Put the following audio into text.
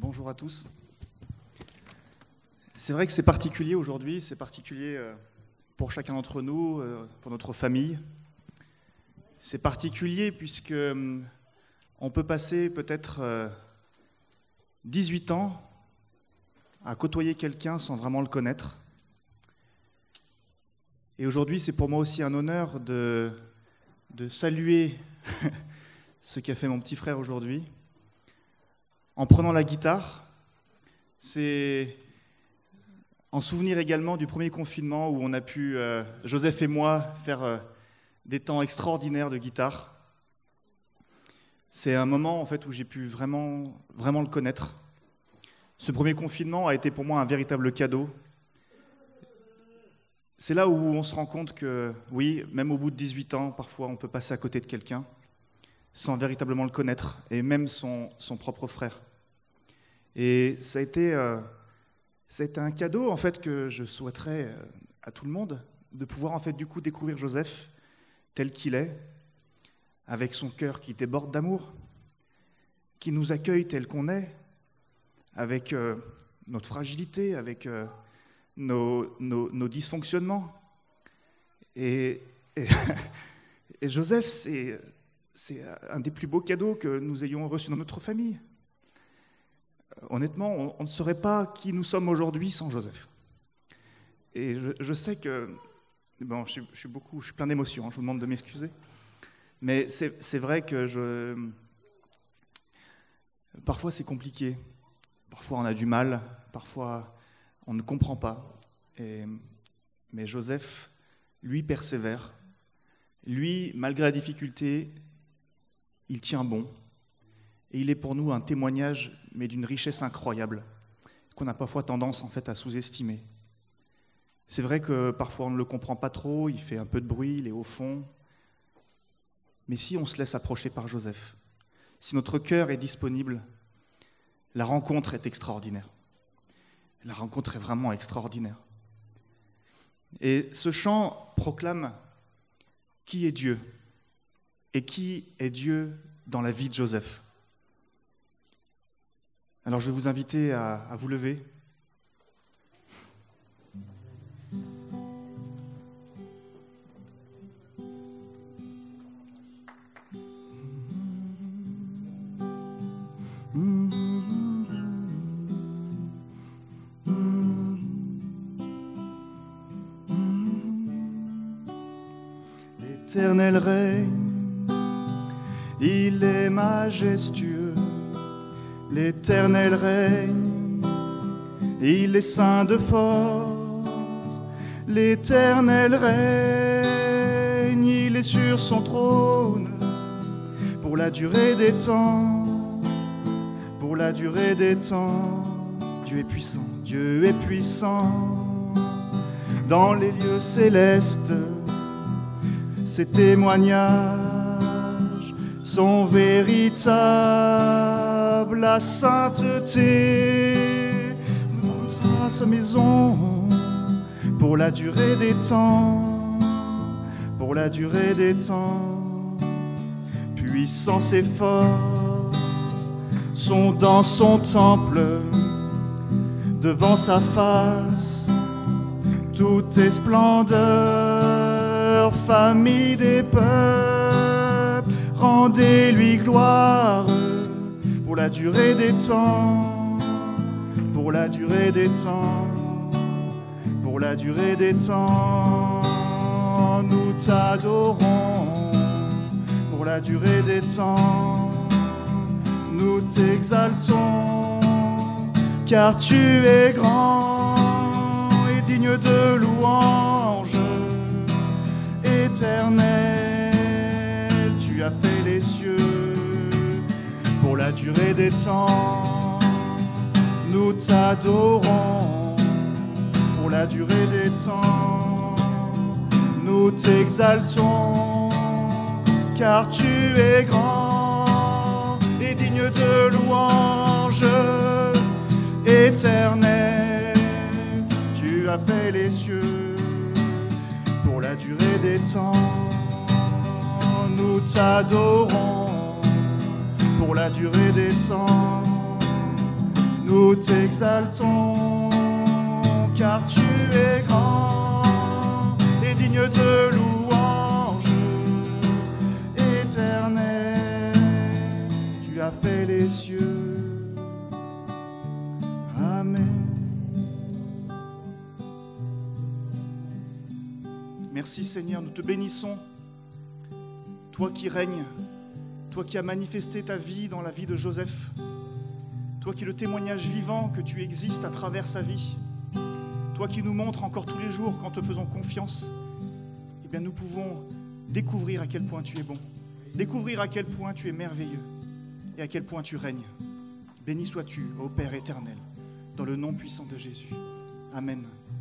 Bonjour à tous. C'est vrai que c'est particulier aujourd'hui, c'est particulier pour chacun d'entre nous, pour notre famille. C'est particulier puisque on peut passer peut-être 18 ans à côtoyer quelqu'un sans vraiment le connaître. Et aujourd'hui, c'est pour moi aussi un honneur de saluer ce qu'a fait mon petit frère aujourd'hui. En prenant la guitare, c'est en souvenir également du premier confinement où on a pu, Joseph et moi, faire des temps extraordinaires de guitare. C'est un moment en fait où j'ai pu vraiment le connaître. Ce premier confinement a été pour moi un véritable cadeau. C'est là où on se rend compte que, oui, même au bout de 18 ans, parfois on peut passer à côté de quelqu'un sans véritablement le connaître, et même son propre frère. Et ça a été un cadeau en fait que je souhaiterais à tout le monde, de pouvoir en fait du coup découvrir Joseph tel qu'il est, avec son cœur qui déborde d'amour, qui nous accueille tel qu'on est, avec notre fragilité, avec nos dysfonctionnements. Et Joseph, c'est un des plus beaux cadeaux que nous ayons reçus dans notre famille. Honnêtement, on ne saurait pas qui nous sommes aujourd'hui sans Joseph. Et je sais que... Bon, je suis plein d'émotions, je vous demande de m'excuser. Mais c'est vrai que parfois c'est compliqué. Parfois on a du mal, parfois on ne comprend pas. Mais Joseph, lui, persévère. Lui, malgré la difficulté, il tient bon. Et il est pour nous un témoignage, mais d'une richesse incroyable, qu'on a parfois tendance en fait à sous-estimer. C'est vrai que parfois on ne le comprend pas trop, il fait un peu de bruit, il est au fond. Mais si on se laisse approcher par Joseph, si notre cœur est disponible, la rencontre est extraordinaire. La rencontre est vraiment extraordinaire. Et ce chant proclame qui est Dieu et qui est Dieu dans la vie de Joseph. Alors je vais vous inviter à vous lever. L'Éternel règne, il est majestueux. L'Éternel règne, il est saint de force. L'Éternel règne, il est sur son trône, pour la durée des temps, pour la durée des temps. Dieu est puissant, Dieu est puissant, dans les lieux célestes. Ses témoignages sont véritables, la sainteté dans sa maison, pour la durée des temps, pour la durée des temps. Puissance et force sont dans son temple, devant sa face, tout est splendeur, famille des peuples, rendez-lui gloire, pour la durée des temps, pour la durée des temps, pour la durée des temps. Nous t'adorons, pour la durée des temps, nous t'exaltons, car tu es grand et digne de louange. Éternel, tu as fait les cieux, pour la durée des temps, nous t'adorons, pour la durée des temps, nous t'exaltons, car tu es grand et digne de louange. Éternel, tu as fait les cieux, pour la durée des temps, nous t'adorons, pour la durée des temps, Nous t'exaltons, car tu es grand et digne de louange éternelle. Tu as fait les cieux. Amen. Merci Seigneur, nous te bénissons. Toi qui règnes, toi qui as manifesté ta vie dans la vie de Joseph, toi qui es le témoignage vivant que tu existes à travers sa vie, toi qui nous montres encore tous les jours qu'en te faisant confiance, eh bien nous pouvons découvrir à quel point tu es bon, découvrir à quel point tu es merveilleux et à quel point tu règnes. Béni sois-tu, ô Père éternel, dans le nom puissant de Jésus. Amen.